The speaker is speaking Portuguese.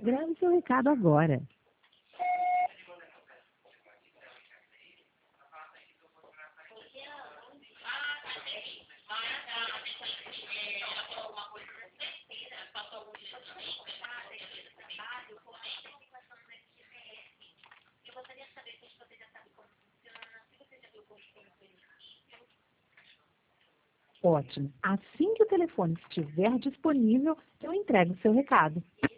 Grave seu recado agora. Ótimo. Assim que o telefone estiver disponível, eu entrego o seu recado.